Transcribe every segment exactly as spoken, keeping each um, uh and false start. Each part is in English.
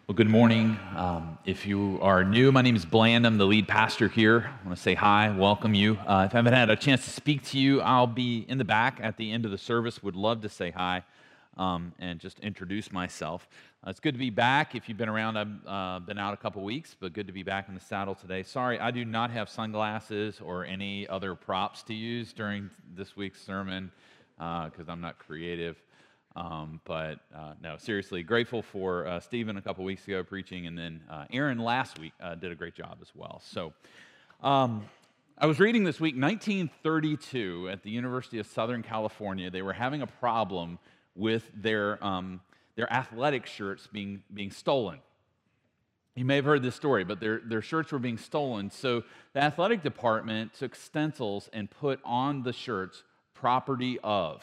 Well, good morning. Um, if you are new, my name is Bland. I'm the lead pastor here. I want to say hi, welcome you. Uh, if I haven't had a chance to speak to you, I'll be in the back at the end of the service. Would love to say hi um, and just introduce myself. Uh, it's good to be back. If you've been around, I've uh, been out a couple weeks, but good to be back in the saddle today. Sorry, I do not have sunglasses or any other props to use during this week's sermon because uh, I'm not creative. Um, but uh, no, seriously, grateful for uh, Stephen a couple weeks ago preaching, and then uh, Aaron last week uh, did a great job as well. So um, I was reading this week, nineteen thirty-two, at the University of Southern California, they were having a problem with their um, their athletic shirts being being stolen. You may have heard this story, but their, their shirts were being stolen. So the athletic department took stencils and put on the shirts, "property of."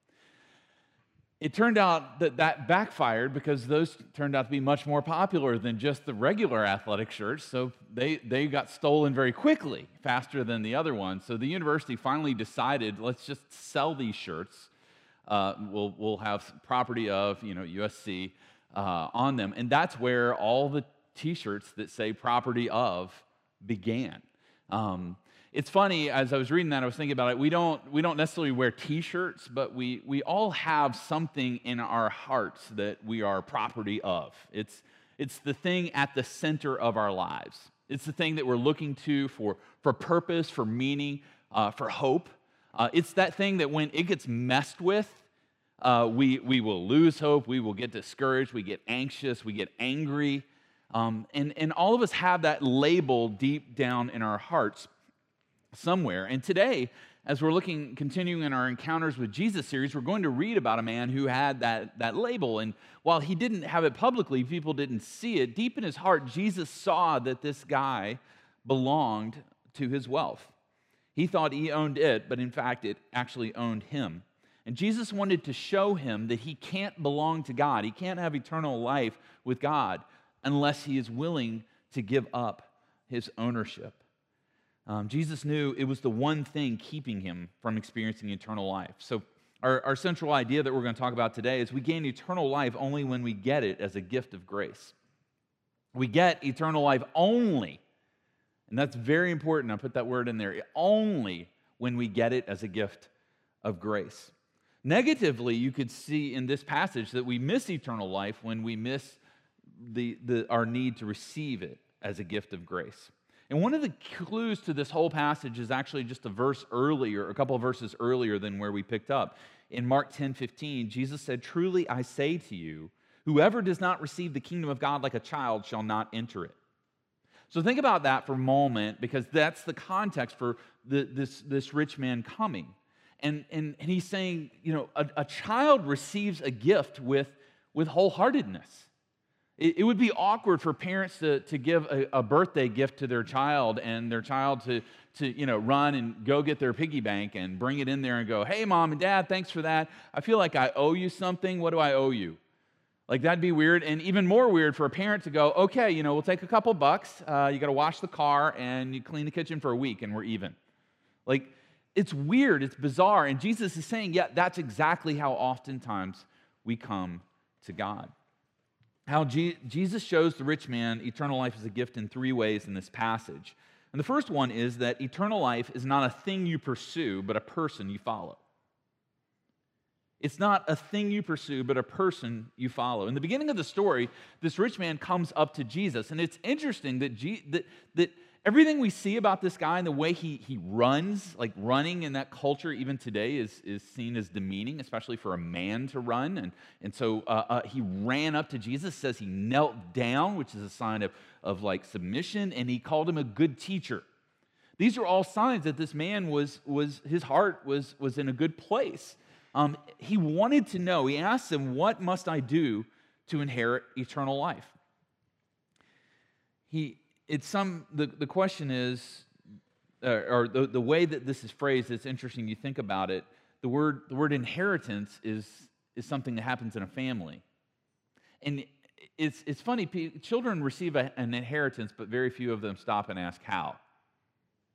It turned out that that backfired because those turned out to be much more popular than just the regular athletic shirts, so they, they got stolen very quickly, faster than the other ones. So the university finally decided, let's just sell these shirts. Uh, we'll, we'll have property of, you know, U S C uh, on them, and that's where all the T-shirts that say property of began. Um, It's funny, as I was reading that, I was thinking about it, we don't we don't necessarily wear T-shirts, but we, we all have something in our hearts that we are property of. It's, it's the thing at the center of our lives. It's the thing that we're looking to for, for purpose, for meaning, uh, for hope. Uh, it's that thing that when it gets messed with, uh, we, we will lose hope, we will get discouraged, we get anxious, we get angry. Um, and, and all of us have that label deep down in our hearts somewhere. And today, as we're looking, continuing in our Encounters with Jesus series, we're going to read about a man who had that, that label. And while he didn't have it publicly, people didn't see it, deep in his heart, Jesus saw that this guy belonged to his wealth. He thought he owned it, but in fact, it actually owned him. And Jesus wanted to show him that he can't belong to God. He can't have eternal life with God unless he is willing to give up his ownership. Um, Jesus knew it was the one thing keeping him from experiencing eternal life. So our, our central idea that we're going to talk about today is we gain eternal life only when we get it as a gift of grace. We get eternal life only, and that's very important, I put that word in there, only when we get it as a gift of grace. Negatively, you could see in this passage that we miss eternal life when we miss the, the, our need to receive it as a gift of grace. And one of the clues to this whole passage is actually just a verse earlier, a couple of verses earlier than where we picked up. In Mark ten fifteen, Jesus said, "Truly I say to you, whoever does not receive the kingdom of God like a child shall not enter it." So think about that for a moment, because that's the context for the, this, this rich man coming. And, and, and he's saying, you know, a, a child receives a gift with, with wholeheartedness. It would be awkward for parents to, to give a, a birthday gift to their child and their child to, to you know, run and go get their piggy bank and bring it in there and go, "Hey, Mom and Dad, thanks for that. I feel like I owe you something. What do I owe you?" Like, that'd be weird. And even more weird for a parent to go, "Okay, you know, we'll take a couple bucks. Uh, you got to wash the car and you clean the kitchen for a week and we're even." Like, it's weird. It's bizarre. And Jesus is saying, yeah, that's exactly how oftentimes we come to God. How G- Jesus shows the rich man eternal life as a gift in three ways in this passage. And the first one is that eternal life is not a thing you pursue, but a person you follow. It's not a thing you pursue, but a person you follow. In the beginning of the story, this rich man comes up to Jesus, and it's interesting that, G- that, that everything we see about this guy and the way he, he runs, like running in that culture even today is, is seen as demeaning, especially for a man to run. And, and so uh, uh, he ran up to Jesus, says he knelt down, which is a sign of, of like submission, and he called him a good teacher. These are all signs that this man was, was his heart was, was in a good place. Um, he wanted to know, he asked him, "What must I do to inherit eternal life?" He It's some, the, the question is, uh, or the, the way that this is phrased, it's interesting, you think about it, the word, the word inheritance is, is something that happens in a family. And it's, it's funny, children receive a, an inheritance, but very few of them stop and ask how.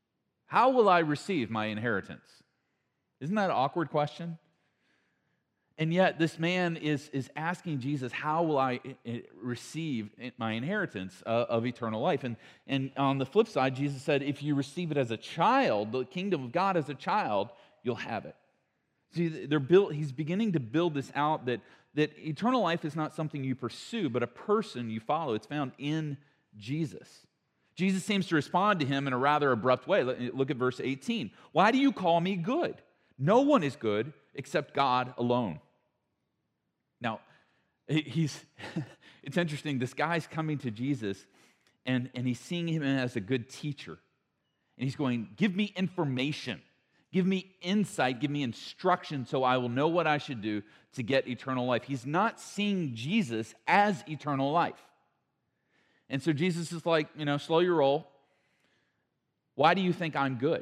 How will I receive my inheritance? Isn't that an awkward question? And yet this man is, is asking Jesus, how will I receive my inheritance uh, of eternal life? And, and on the flip side, Jesus said, if you receive it as a child, the kingdom of God as a child, you'll have it. See, they're built, he's beginning to build this out that, that eternal life is not something you pursue, but a person you follow. It's found in Jesus. Jesus seems to respond to him in a rather abrupt way. Look at verse eighteen. Why do you call me good? No one is good except God alone. Now, he's it's interesting. This guy's coming to Jesus, and, and he's seeing him as a good teacher. And he's going, give me information. Give me insight. Give me instruction so I will know what I should do to get eternal life. He's not seeing Jesus as eternal life. And so Jesus is like, you know, slow your roll. Why do you think I'm good?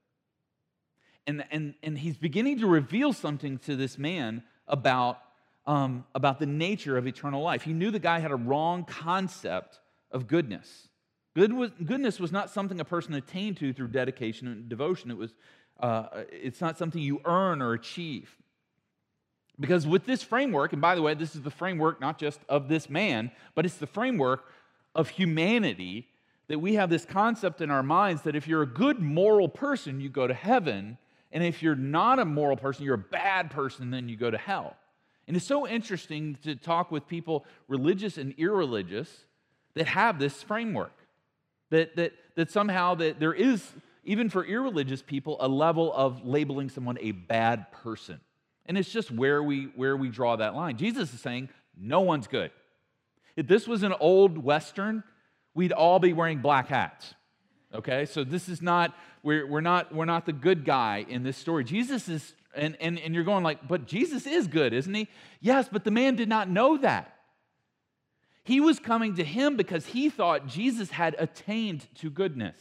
And, and, and he's beginning to reveal something to this man about Um, about the nature of eternal life. He knew the guy had a wrong concept of goodness. Good was, goodness was not something a person attained to through dedication and devotion. It was, uh, it's not something you earn or achieve. Because with this framework, and by the way, this is the framework not just of this man, but it's the framework of humanity, that we have this concept in our minds that if you're a good moral person, you go to heaven, and if you're not a moral person, you're a bad person, then you go to hell. And it's so interesting to talk with people, religious and irreligious, that have this framework. That, that, that somehow that there is, even for irreligious people, a level of labeling someone a bad person. And it's just where we, where we draw that line. Jesus is saying, no one's good. If this was an old Western, we'd all be wearing black hats. Okay? So this is not, we're, we're not, we're not the good guy in this story. Jesus is And, and, and you're going like, but Jesus is good, isn't he? Yes, but the man did not know that. He was coming to him because he thought Jesus had attained to goodness.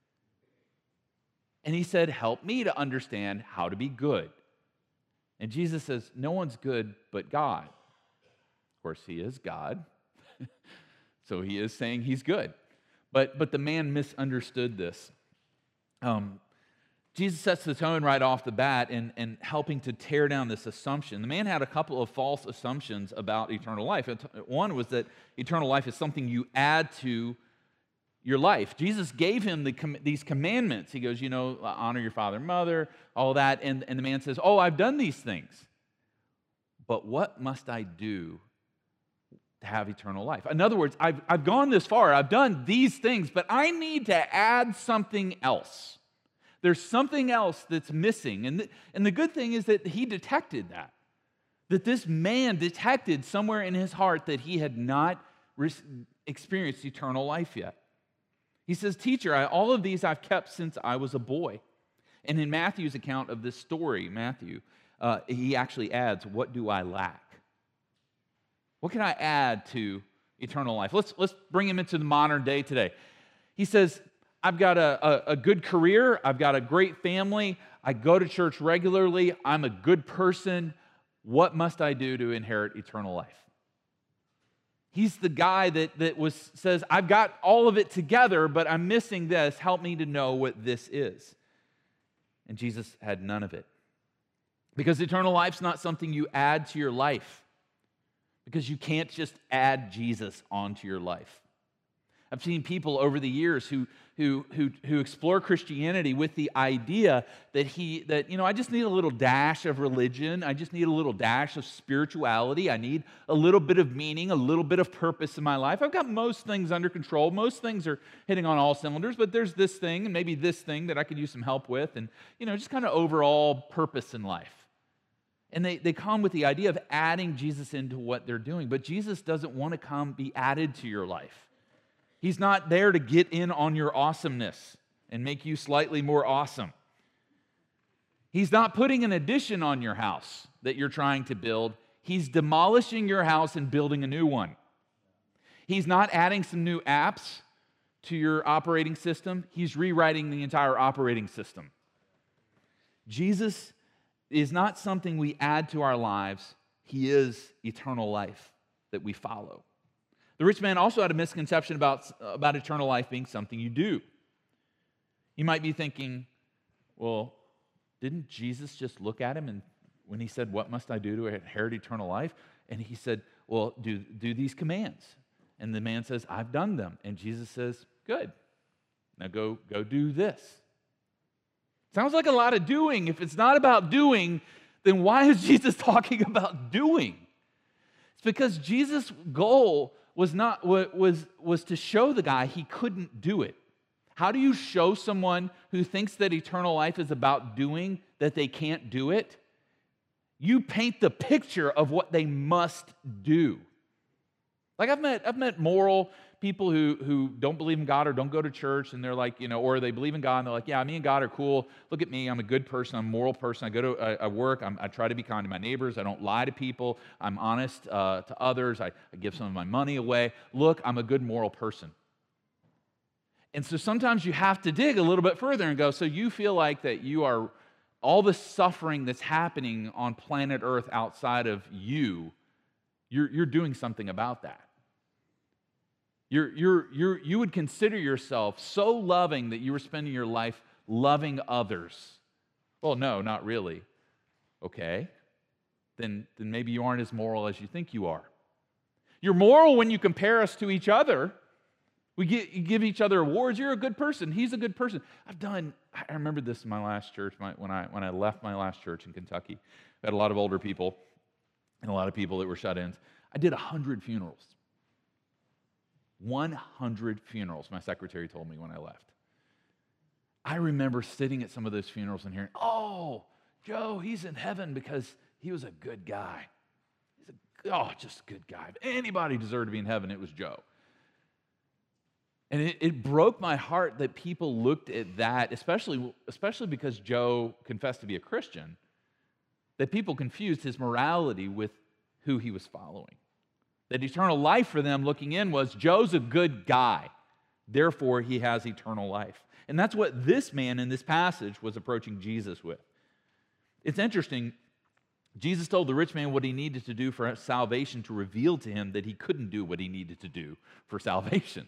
And he said, help me to understand how to be good. And Jesus says, no one's good but God. Of course, he is God. So he is saying he's good. But, but the man misunderstood this. Um, Jesus sets the tone right off the bat in, in helping to tear down this assumption. The man had a couple of false assumptions about eternal life. One was that eternal life is something you add to your life. Jesus gave him the, these commandments. He goes, you know, honor your father and mother, all that. And, and the man says, oh, I've done these things. But what must I do to have eternal life? In other words, I've, I've gone this far. I've done these things, but I need to add something else. There's something else that's missing. And the, and the good thing is that he detected that. That this man detected somewhere in his heart that he had not re- experienced eternal life yet. He says, teacher, I, all of these I've kept since I was a boy. And in Matthew's account of this story, Matthew, uh, he actually adds, what do I lack? What can I add to eternal life? Let's, let's bring him into the modern day today. He says, I've got a, a, a good career. I've got a great family. I go to church regularly. I'm a good person. What must I do to inherit eternal life? He's the guy that, that was says, I've got all of it together, but I'm missing this. Help me to know what this is. And Jesus had none of it. Because eternal life's not something you add to your life. Because you can't just add Jesus onto your life. I've seen people over the years who, who, who, who explore Christianity with the idea that, he, that, you know, I just need a little dash of religion. I just need a little dash of spirituality. I need a little bit of meaning, a little bit of purpose in my life. I've got most things under control. Most things are hitting on all cylinders, but there's this thing and maybe this thing that I could use some help with and, you know, just kind of overall purpose in life. And they, they come with the idea of adding Jesus into what they're doing. But Jesus doesn't want to come be added to your life. He's not there to get in on your awesomeness and make you slightly more awesome. He's not putting an addition on your house that you're trying to build. He's demolishing your house and building a new one. He's not adding some new apps to your operating system. He's rewriting the entire operating system. Jesus is not something we add to our lives. He is eternal life that we follow. The rich man also had a misconception about, about eternal life being something you do. You might be thinking, well, didn't Jesus just look at him and when he said, what must I do to inherit eternal life? And he said, well, do, do these commands. And the man says, I've done them. And Jesus says, good. Now go, go do this. Sounds like a lot of doing. If it's not about doing, then why is Jesus talking about doing? It's because Jesus' goal was not was, was to show the guy he couldn't do it. How do you show someone who thinks that eternal life is about doing that they can't do it? You paint the picture of what they must do. Like I've met, I've met moral people who, who don't believe in God or don't go to church, and they're like, you know, or they believe in God and they're like, yeah, me and God are cool. Look at me, I'm a good person, I'm a moral person. I go to I, I work, I'm, I try to be kind to my neighbors. I don't lie to people. I'm honest uh, to others. I, I give some of my money away. Look, I'm a good moral person. And so sometimes you have to dig a little bit further and go, so you feel like that you are, all the suffering that's happening on planet Earth outside of you, you're, you're doing something about that. You're, you're, you're, you would consider yourself so loving that you were spending your life loving others. Well, no, not really. Okay. Then, then maybe you aren't as moral as you think you are. You're moral when you compare us to each other. We get, you give each other awards. You're a good person. He's a good person. I've done, I remember this in my last church, my, when, I, when I left my last church in Kentucky. I had a lot of older people and a lot of people that were shut-ins. I did one hundred funerals. one hundred funerals, my secretary told me when I left. I remember sitting at some of those funerals and hearing, oh, Joe, he's in heaven because he was a good guy. He's a, oh, just a good guy. If anybody deserved to be in heaven, it was Joe. And it, it broke my heart that people looked at that, especially, especially because Joe confessed to be a Christian, that people confused his morality with who he was following. That eternal life for them looking in was, Joe's a good guy, therefore he has eternal life. And that's what this man in this passage was approaching Jesus with. It's interesting, Jesus told the rich man what he needed to do for salvation to reveal to him that he couldn't do what he needed to do for salvation.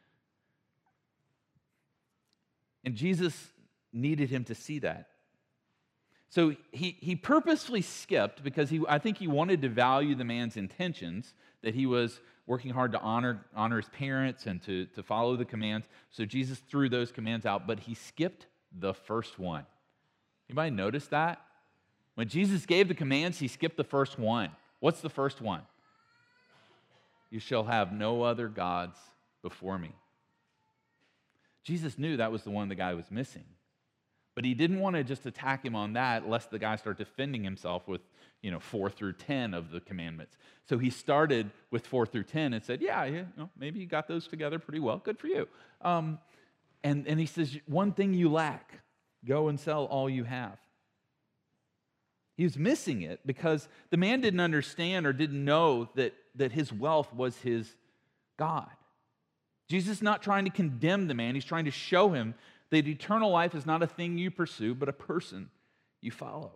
And Jesus needed him to see that. So he, he purposefully skipped because he, I think he wanted to value the man's intentions, that he was working hard to honor, honor his parents and to, to follow the commands. So Jesus threw those commands out, but he skipped the first one. Anybody notice that? When Jesus gave the commands, he skipped the first one. What's the first one? You shall have no other gods before me. Jesus knew that was the one the guy was missing. But he didn't want to just attack him on that lest the guy start defending himself with, you know, four through ten of the commandments. So he started with four through ten and said, yeah, yeah, you know, maybe you got those together pretty well. Good for you. Um, and, and he says, one thing you lack, go and sell all you have. He was missing it because the man didn't understand or didn't know that, that his wealth was his God. Jesus is not trying to condemn the man. He's trying to show him that eternal life is not a thing you pursue, but a person you follow.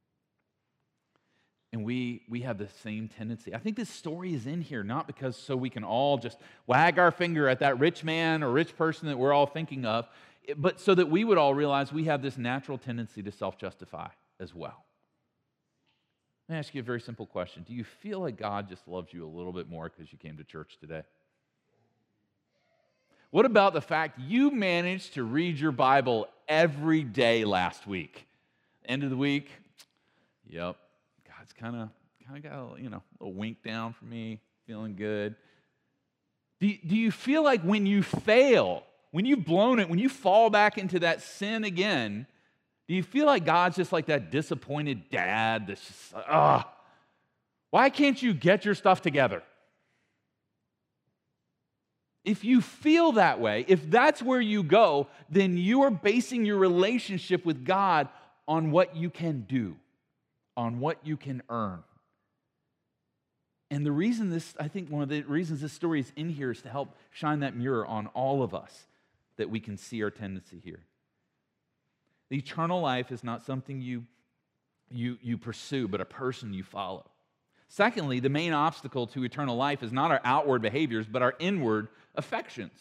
And we, we have the same tendency. I think this story is in here not because so we can all just wag our finger at that rich man or rich person that we're all thinking of, but so that we would all realize we have this natural tendency to self-justify as well. Let me ask you a very simple question. Do you feel like God just loves you a little bit more because you came to church today? What about the fact you managed to read your Bible every day last week? End of the week, yep, God's kind of kind of got a, you know, a little wink down for me, feeling good. Do you, do you feel like when you fail, when you've blown it, when you fall back into that sin again, do you feel like God's just like that disappointed dad that's just, ah, oh, why can't you get your stuff together? If you feel that way, if that's where you go, then you are basing your relationship with God on what you can do, on what you can earn. And the reason this, I think one of the reasons this story is in here is to help shine that mirror on all of us, that we can see our tendency here. The eternal life is not something you, you, you pursue, but a person you follow. Secondly, the main obstacle to eternal life is not our outward behaviors, but our inward affections.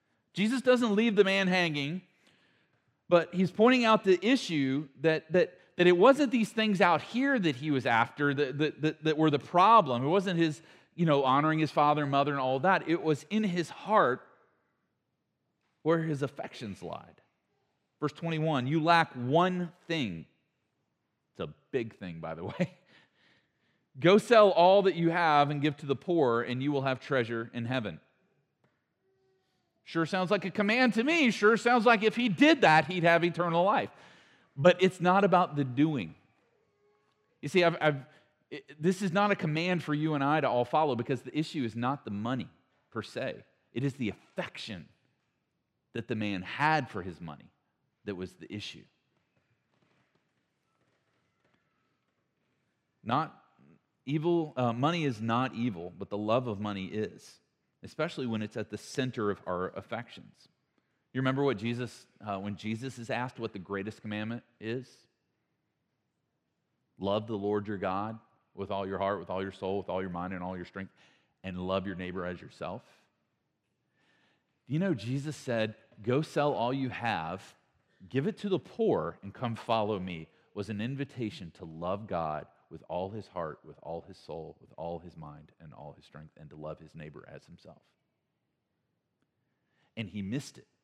Jesus doesn't leave the man hanging, but he's pointing out the issue that, that that it wasn't these things out here that he was after that, that, that, that were the problem. It wasn't his, you know, honoring his father and mother and all of that. It was in his heart where his affections lied. Verse twenty-one, you lack one thing. It's a big thing, by the way. Go sell all that you have and give to the poor, and you will have treasure in heaven. Sure sounds like a command to me. Sure sounds like if he did that, he'd have eternal life. But it's not about the doing. You see, I've, I've, it, this is not a command for you and I to all follow, because the issue is not the money per se. It is the affection that the man had for his money that was the issue. Not evil, uh, money is not evil, but the love of money is, especially when it's at the center of our affections. You remember what Jesus, uh, when Jesus is asked what the greatest commandment is? Love the Lord your God with all your heart, with all your soul, with all your mind, and all your strength, and love your neighbor as yourself. Do you know Jesus said, go sell all you have, give it to the poor, and come follow me, was an invitation to love God with all his heart, with all his soul, with all his mind, and all his strength, and to love his neighbor as himself. And he missed it.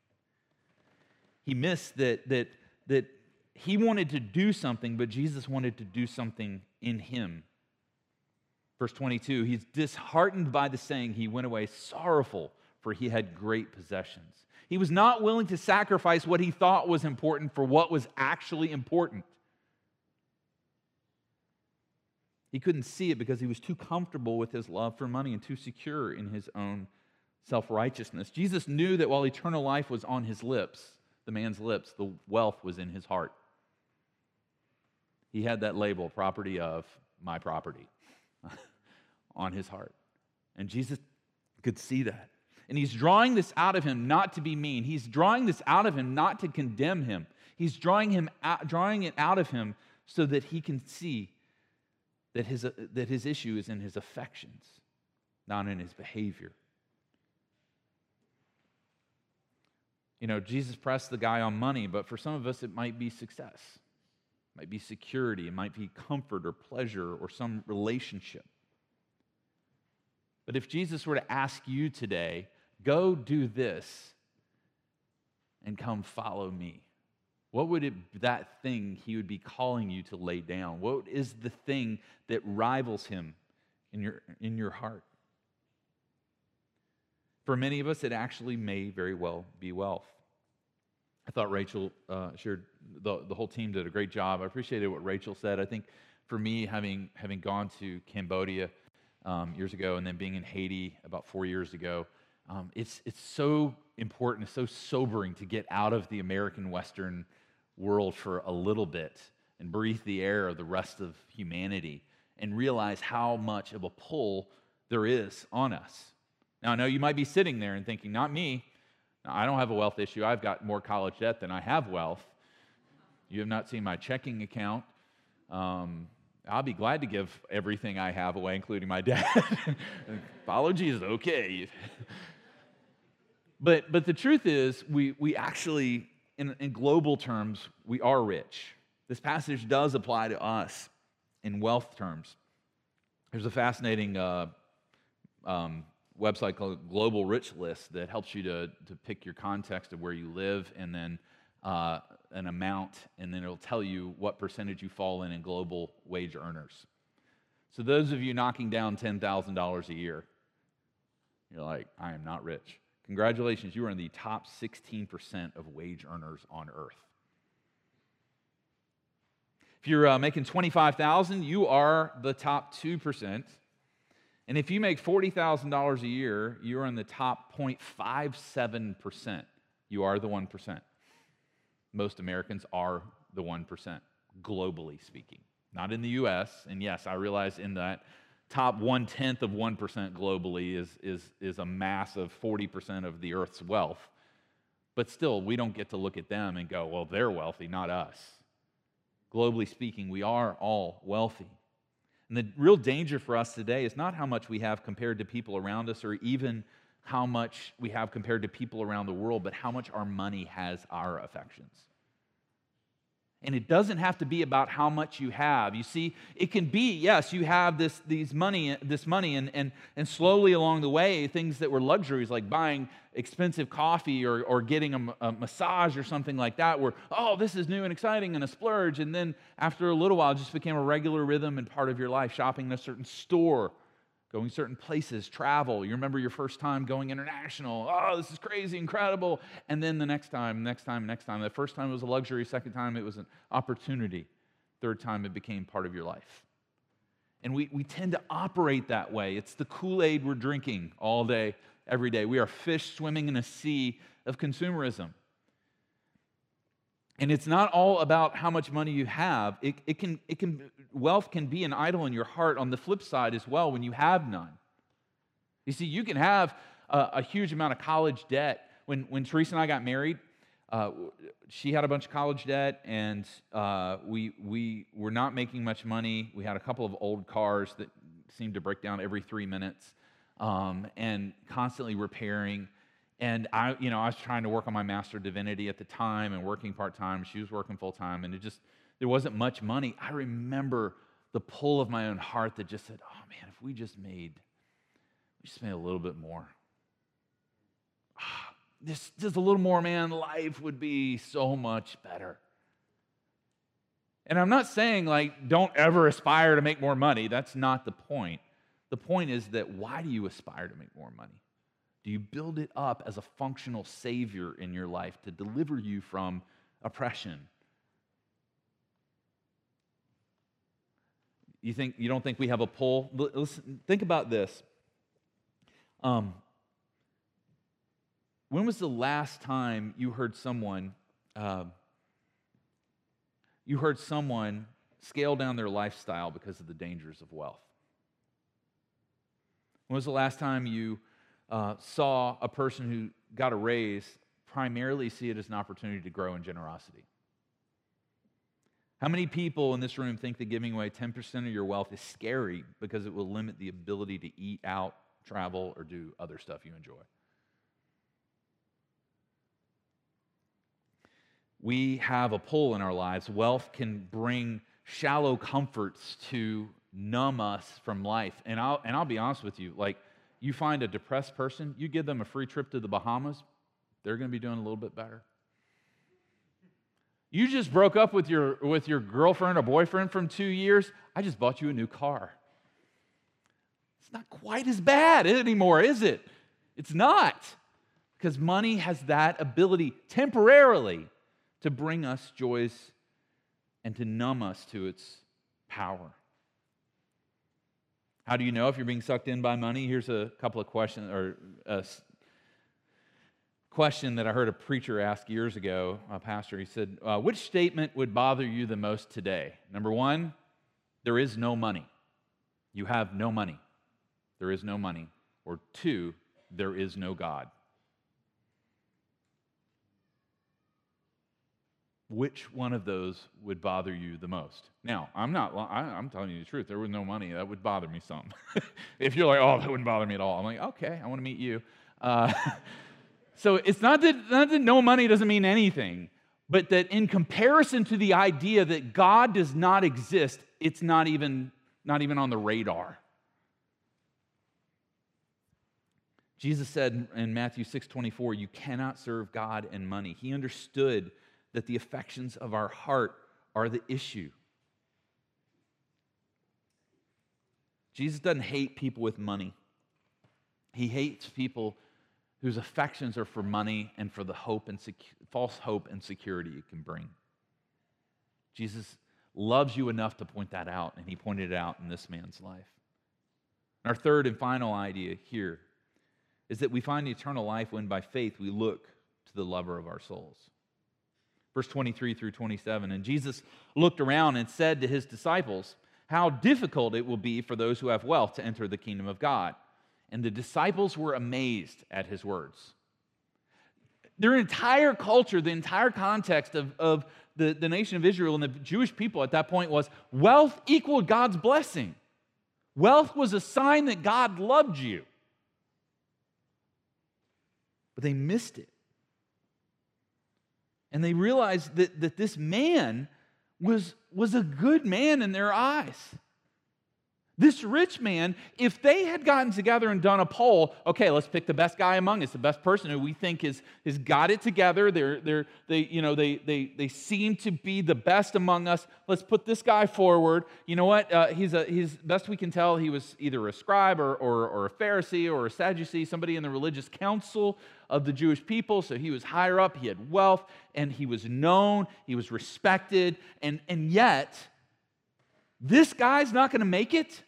He missed that, that, that he wanted to do something, but Jesus wanted to do something in him. Verse twenty-two, he's disheartened by the saying, he went away sorrowful, for he had great possessions. He was not willing to sacrifice what he thought was important for what was actually important. He couldn't see it because he was too comfortable with his love for money and too secure in his own self-righteousness. Jesus knew that while eternal life was on his lips, the man's lips, the wealth was in his heart. He had that label, property of my property, on his heart. And Jesus could see that. And he's drawing this out of him not to be mean. He's drawing this out of him not to condemn him. He's drawing him out, drawing it out of him so that he can see that his, uh, that his issue is in his affections, not in his behavior. You know, Jesus pressed the guy on money, but for some of us it might be success. It might be security. It might be comfort or pleasure or some relationship. But if Jesus were to ask you today, go do this and come follow me, what would it, that thing he would be calling you to lay down? What is the thing that rivals him in your, in your heart? For many of us, it actually may very well be wealth. I thought Rachel uh, shared, the, the whole team did a great job. I appreciated what Rachel said. I think for me, having, having gone to Cambodia um, years ago and then being in Haiti about four years ago, um, it's, it's so important, it's so sobering to get out of the American Western world for a little bit and breathe the air of the rest of humanity and realize how much of a pull there is on us. Now, I know you might be sitting there and thinking, not me. Now, I don't have a wealth issue. I've got more college debt than I have wealth. You have not seen my checking account. Um, I'll be glad to give everything I have away, including my debt. Follow Jesus, okay. But, but the truth is, we, we actually, in, in global terms, we are rich. This passage does apply to us in wealth terms. There's a fascinating uh, um, website called Global Rich List that helps you to, to pick your context of where you live and then uh, an amount, and then it'll tell you what percentage you fall in in global wage earners. So those of you knocking down ten thousand dollars a year, you're like, I am not rich. Congratulations, you are in the top sixteen percent of wage earners on earth. If you're uh, making twenty-five thousand dollars, you are the top two percent. And if you make forty thousand dollars a year, you're in the top zero point five seven percent. You are the one percent. Most Americans are the one percent, globally speaking. Not in the U S, and yes, I realize in that top one-tenth of one percent globally is, is, is a massive forty percent of the earth's wealth. But still, we don't get to look at them and go, well, they're wealthy, not us. Globally speaking, we are all wealthy. And the real danger for us today is not how much we have compared to people around us or even how much we have compared to people around the world, but how much our money has our affections. And it doesn't have to be about how much you have. You see, it can be, yes, you have this, these money, this money, and, and, and slowly along the way, things that were luxuries like buying expensive coffee or, or getting a, a massage or something like that were, oh, this is new and exciting and a splurge. And then after a little while, it just became a regular rhythm and part of your life, shopping in a certain store, going certain places, travel. You remember your first time going international. Oh, this is crazy, incredible. And then the next time, next time, next time. The first time it was a luxury. Second time it was an opportunity. Third time it became part of your life. And we, we tend to operate that way. It's the Kool-Aid we're drinking all day, every day. We are fish swimming in a sea of consumerism. And it's not all about how much money you have. It, it can, it can, wealth can be an idol in your heart on the flip side as well when you have none. You see, you can have a, a huge amount of college debt. When, when Teresa and I got married, uh, she had a bunch of college debt, and uh, we, we were not making much money. We had a couple of old cars that seemed to break down every three minutes um, and constantly repairing. And I, you know, I was trying to work on my Master of Divinity at the time and working part-time. She was working full-time, and it just, there wasn't much money. I remember the pull of my own heart that just said, oh man, if we just made, we just made a little bit more. Ah, this, just a little more, man, life would be so much better. And I'm not saying, like, don't ever aspire to make more money. That's not the point. The point is that why do you aspire to make more money? Do you build it up as a functional savior in your life to deliver you from oppression? You think you don't think we have a pull? Listen, think about this. Um, when was the last time you heard someone uh, you heard someone scale down their lifestyle because of the dangers of wealth? When was the last time you Uh, saw a person who got a raise primarily see it as an opportunity to grow in generosity? How many people in this room think that giving away ten percent of your wealth is scary because it will limit the ability to eat out, travel, or do other stuff you enjoy? We have a pull in our lives. Wealth can bring shallow comforts to numb us from life. And I'll, and I'll be honest with you, like, you find a depressed person, you give them a free trip to the Bahamas, they're going to be doing a little bit better. You just broke up with your, with your girlfriend or boyfriend from two years, I just bought you a new car. It's not quite as bad anymore, is it? It's not. Because money has that ability temporarily to bring us joys and to numb us to its power. How do you know if you're being sucked in by money? Here's a couple of questions, or a question that I heard a preacher ask years ago, a pastor. He said, uh, which statement would bother you the most today? Number one, there is no money. You have no money. There is no money. Or two, there is no God. Which one of those would bother you the most? Now, I'm not, I'm telling you the truth. There was no money. That would bother me some. If you're like, oh, that wouldn't bother me at all. I'm like, okay, I want to meet you. Uh, so it's not that, not that no money doesn't mean anything, but that in comparison to the idea that God does not exist, it's not even, not even on the radar. Jesus said in Matthew six twenty-four, you cannot serve God and money. He understood that the affections of our heart are the issue. Jesus doesn't hate people with money. He hates people whose affections are for money and for the hope and secu- false hope and security it can bring. Jesus loves you enough to point that out, and he pointed it out in this man's life. Our third and final idea here is that we find eternal life when by faith we look to the lover of our souls. Verse twenty-three through twenty-seven, and Jesus looked around and said to his disciples, how difficult it will be for those who have wealth to enter the kingdom of God. And the disciples were amazed at his words. Their entire culture, the entire context of, of the, the nation of Israel and the Jewish people at that point was wealth equaled God's blessing. Wealth was a sign that God loved you. But they missed it. And they realized that, that this man was, was a good man in their eyes. This rich man, if they had gotten together and done a poll, okay, let's pick the best guy among us, the best person who we think is, has got it together. They're, they're, they, you know, they, they, they seem to be the best among us. Let's put this guy forward. You know what? Uh, he's a, he's best we can tell, he was either a scribe or, or, or a Pharisee or a Sadducee, somebody in the religious council of the Jewish people. So he was higher up. He had wealth, and he was known. He was respected, and and yet this guy's not going to make it.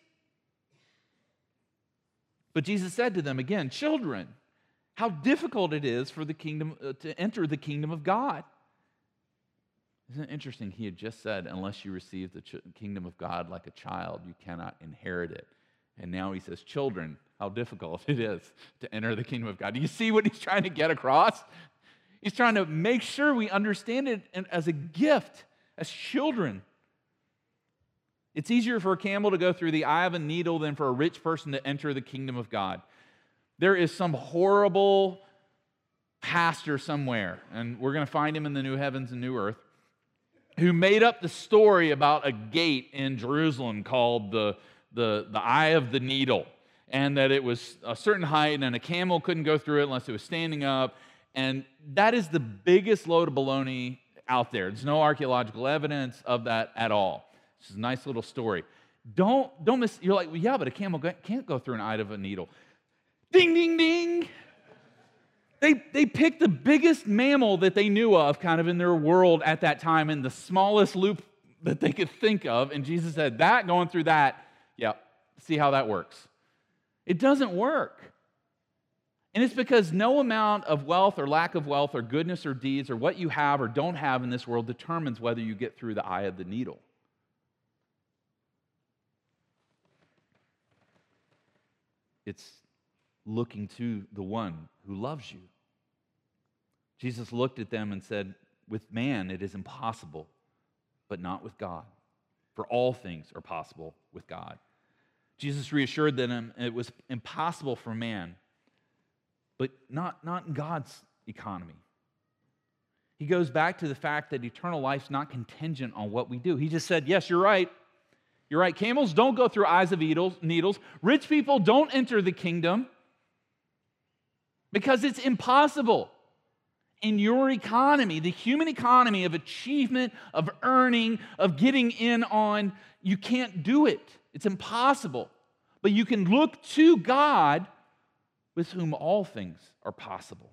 But Jesus said to them again, children, how difficult it is for the kingdom uh, to enter the kingdom of God. Isn't it interesting? He had just said, unless you receive the ch- kingdom of God like a child, you cannot inherit it. And now he says, children, how difficult it is to enter the kingdom of God. Do you see what he's trying to get across? He's trying to make sure we understand it as a gift, as children. It's easier for a camel to go through the eye of a needle than for a rich person to enter the kingdom of God. There is some horrible pastor somewhere, and we're going to find him in the new heavens and new earth, who made up the story about a gate in Jerusalem called the, the, the eye of the needle, and that it was a certain height, and a camel couldn't go through it unless it was standing up. And that is the biggest load of baloney out there. There's no archaeological evidence of that at all. It's a nice little story. Don't, don't miss, you're like, well, yeah, but a camel can't go through an eye of a needle. Ding, ding, ding. They, they picked the biggest mammal that they knew of kind of in their world at that time in the smallest loop that they could think of. And Jesus said, that, going through that, yeah, see how that works. It doesn't work. And it's because no amount of wealth or lack of wealth or goodness or deeds or what you have or don't have in this world determines whether you get through the eye of the needle. It's looking to the one who loves you. Jesus looked at them and said, with man it is impossible, but not with God. For all things are possible with God. Jesus reassured them it was impossible for man, but not, not in God's economy. He goes back to the fact that eternal life's not contingent on what we do. He just said, yes, you're right. You're right. Camels don't go through eyes of needles. Rich people don't enter the kingdom because it's impossible. In your economy, the human economy of achievement, of earning, of getting in on, you can't do it. It's impossible. But you can look to God with whom all things are possible.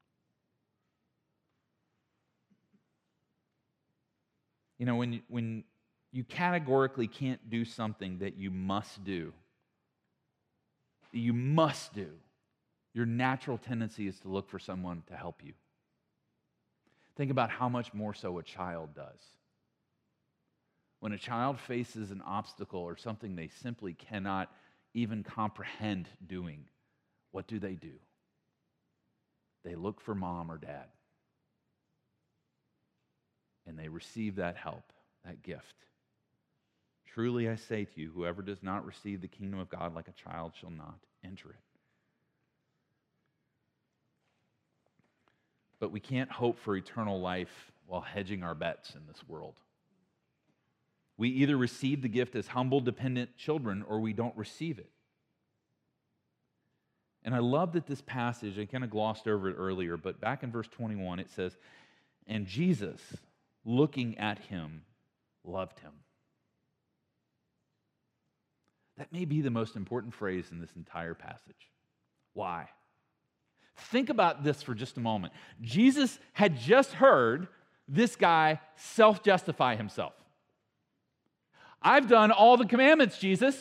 You know, when, when you categorically can't do something that you must do, that you must do, your natural tendency is to look for someone to help you. Think about how much more so a child does. When a child faces an obstacle or something they simply cannot even comprehend doing, what do they do? They look for mom or dad. And they receive that help, that gift. Truly I say to you, whoever does not receive the kingdom of God like a child shall not enter it. But we can't hope for eternal life while hedging our bets in this world. We either receive the gift as humble, dependent children, or we don't receive it. And I love that this passage, I kind of glossed over it earlier, but back in verse twenty-one it says, and Jesus, looking at him, loved him. That may be the most important phrase in this entire passage. Why? Think about this for just a moment. Jesus had just heard this guy self-justify himself. I've done all the commandments, Jesus.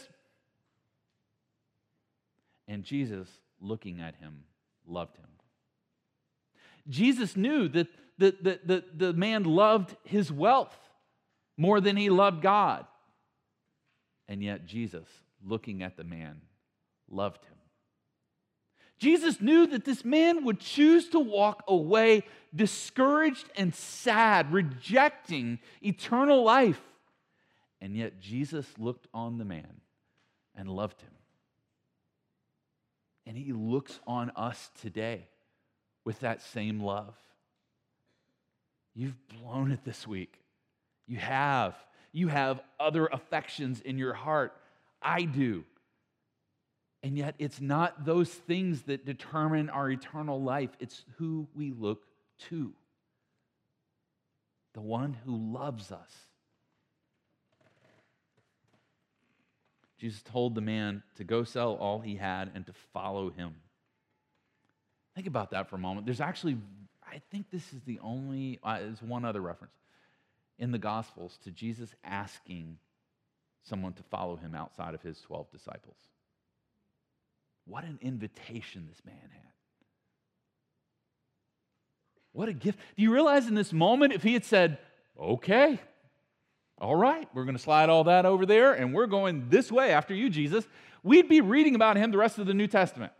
And Jesus, looking at him, loved him. Jesus knew that the, the, the, the man loved his wealth more than he loved God. And yet Jesus, looking at the man, loved him. Jesus knew that this man would choose to walk away discouraged and sad, rejecting eternal life. And yet Jesus looked on the man and loved him. And he looks on us today with that same love. You've blown it this week. You have. You have other affections in your heart. I do. And yet it's not those things that determine our eternal life. It's who we look to. The one who loves us. Jesus told the man to go sell all he had and to follow him. Think about that for a moment. There's actually, I think this is the only, uh, there's one other reference in the Gospels to Jesus asking someone to follow him outside of his twelve disciples. What an invitation this man had. What a gift. Do you realize in this moment, if he had said, okay, all right, we're going to slide all that over there, and we're going this way after you, Jesus, we'd be reading about him the rest of the New Testament.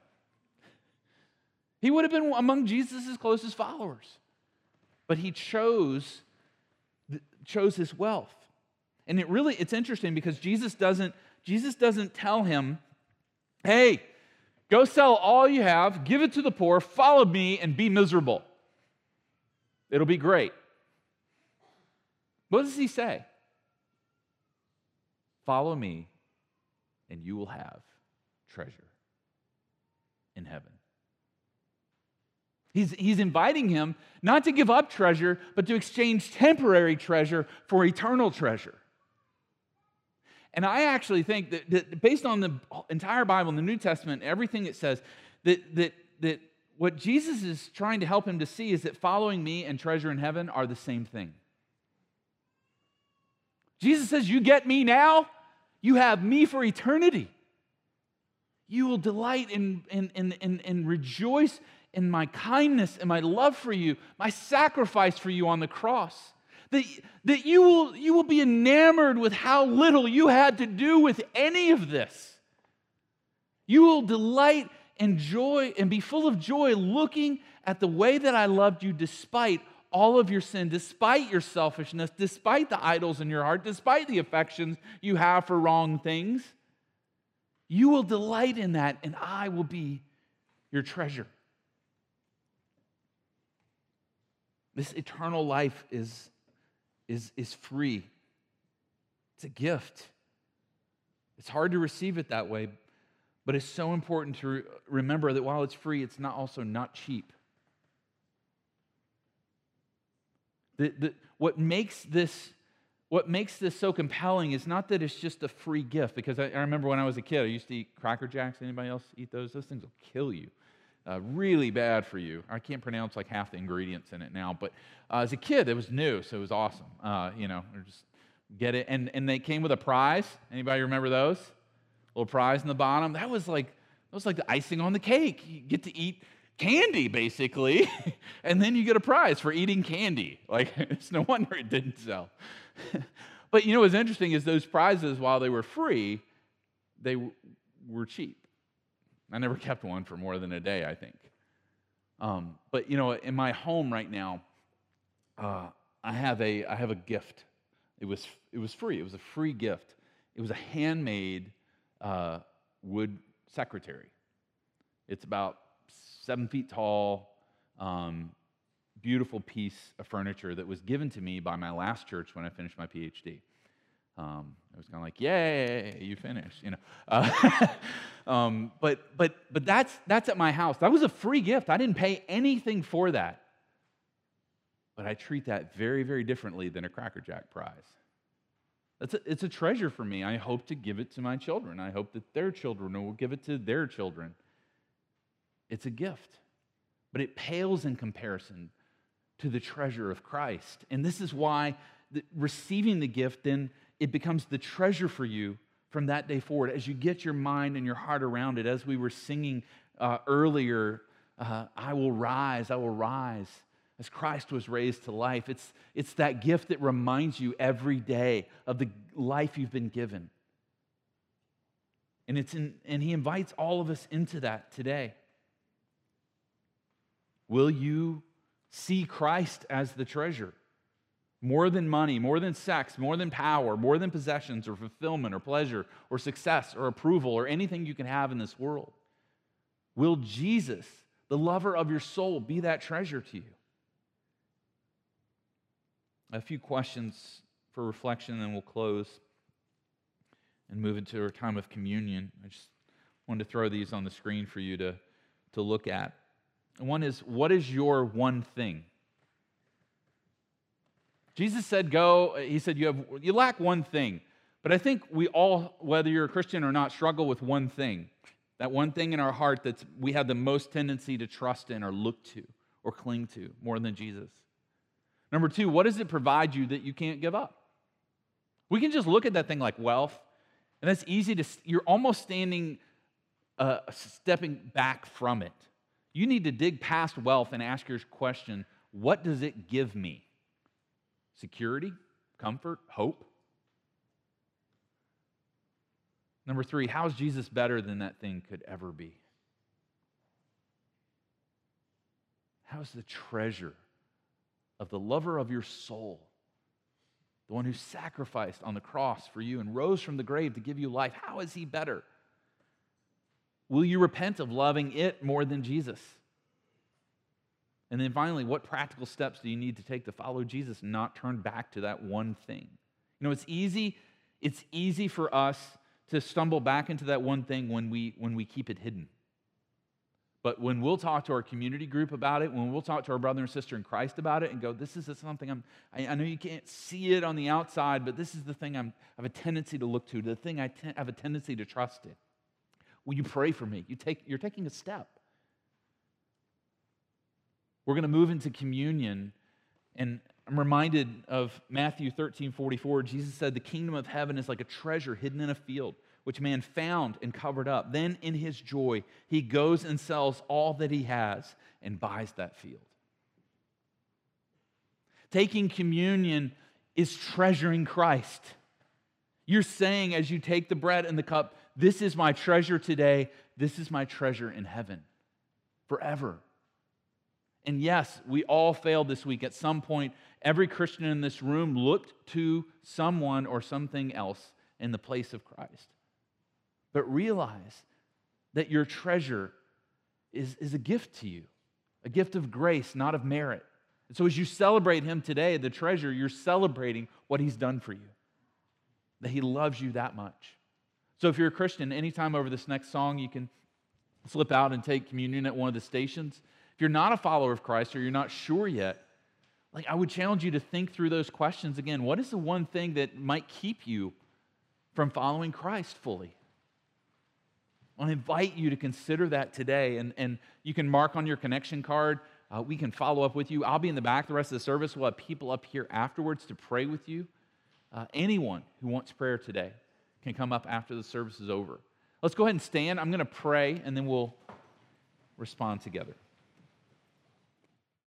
He would have been among Jesus' closest followers. But he chose, chose his wealth. And it really, it's interesting because Jesus doesn't, Jesus doesn't tell him, hey, go sell all you have, give it to the poor, follow me, and be miserable. It'll be great. What does he say? Follow me, and you will have treasure in heaven. He's, he's inviting him not to give up treasure, but to exchange temporary treasure for eternal treasure. And I actually think that, that based on the entire Bible, the New Testament, everything it says, that, that, that what Jesus is trying to help him to see is that following me and treasure in heaven are the same thing. Jesus says, you get me now, you have me for eternity. You will delight in, in, in, in, in rejoice in my kindness and my love for you, my sacrifice for you on the cross. That, that you will, you will be enamored with how little you had to do with any of this. You will delight and joy and be full of joy looking at the way that I loved you despite all of your sin, despite your selfishness, despite the idols in your heart, despite the affections you have for wrong things. You will delight in that, and I will be your treasure. This eternal life is, is, is free. It's a gift. It's hard to receive it that way, but it's so important to re- remember that while it's free, it's not also not cheap. The, the, what makes this what makes this so compelling is not that it's just a free gift, because I, I remember when I was a kid, I used to eat Cracker Jacks. Anybody else eat those? Those things will kill you. Uh, really bad for you. I can't pronounce like half the ingredients in it now, but uh, as a kid, it was new, so it was awesome. Uh, you know, just get it, and and they came with a prize. Anybody remember those? Little prize in the bottom. That was like that was like the icing on the cake. You get to eat candy, basically, and then you get a prize for eating candy. Like, it's no wonder it didn't sell. But you know what's interesting is those prizes, while they were free, they w- were cheap. I never kept one for more than a day, I think. Um, but you know, in my home right now, uh, I have a I have a gift. It was it was free. It was a free gift. It was a handmade uh, wood secretary. It's about seven feet tall, um, beautiful piece of furniture that was given to me by my last church when I finished my P H D. Um, it was kind of like, yay, you finished, you know. Uh, um, but but but that's that's at my house. That was a free gift. I didn't pay anything for that. But I treat that very, very differently than a Cracker Jack prize. That's a, it's a treasure for me. I hope to give it to my children. I hope that their children will give it to their children. It's a gift, but it pales in comparison to the treasure of Christ. And this is why the, receiving the gift, then it becomes the treasure for you from that day forward. As you get your mind and your heart around it, as we were singing uh, earlier, uh, I will rise, I will rise, as Christ was raised to life. It's, it's that gift that reminds you every day of the life you've been given. And, it's in, and he invites all of us into that today. Will you see Christ as the treasure? More than money, more than sex, more than power, more than possessions or fulfillment or pleasure or success or approval or anything you can have in this world. Will Jesus, the lover of your soul, be that treasure to you? A few questions for reflection, and then we'll close and move into our time of communion. I just wanted to throw these on the screen for you to, to look at. And one is, what is your one thing? Jesus said, go, he said, you have you lack one thing. But I think we all, whether you're a Christian or not, struggle with one thing. That one thing in our heart that we have the most tendency to trust in or look to or cling to more than Jesus. Number two, what does it provide you that you can't give up? We can just look at that thing like wealth, and that's easy to, you're almost standing, uh, stepping back from it. You need to dig past wealth and ask your question, what does it give me? Security, comfort, hope? Number three, how is Jesus better than that thing could ever be? How is the treasure of the lover of your soul, the one who sacrificed on the cross for you and rose from the grave to give you life, how is he better? Will you repent of loving it more than Jesus? And then finally, what practical steps do you need to take to follow Jesus and not turn back to that one thing? You know, it's easy, it's easy for us to stumble back into that one thing when we when we keep it hidden. But when we'll talk to our community group about it, when we'll talk to our brother and sister in Christ about it and go, this is something I'm, I, I know you can't see it on the outside, but this is the thing I'm, I have a tendency to look to, the thing I te- have a tendency to trust in. Will you pray for me? You take, you're taking a step. We're going to move into communion, and I'm reminded of Matthew thirteen forty-four. Jesus said, the kingdom of heaven is like a treasure hidden in a field, which man found and covered up. Then in his joy, he goes and sells all that he has and buys that field. Taking communion is treasuring Christ. You're saying as you take the bread and the cup, this is my treasure today, this is my treasure in heaven forever. And yes, we all failed this week. At some point, every Christian in this room looked to someone or something else in the place of Christ. But realize that your treasure is, is a gift to you, a gift of grace, not of merit. And so as you celebrate him today, the treasure, you're celebrating what he's done for you, that he loves you that much. So if you're a Christian, anytime over this next song, you can slip out and take communion at one of the stations. If you're not a follower of Christ or you're not sure yet, like I would challenge you to think through those questions again. What is the one thing that might keep you from following Christ fully? I want to invite you to consider that today, and, and you can mark on your connection card. Uh, we can follow up with you. I'll be in the back the rest of the service. We'll have people up here afterwards to pray with you. Uh, anyone who wants prayer today can come up after the service is over. Let's go ahead and stand. I'm going to pray, and then we'll respond together.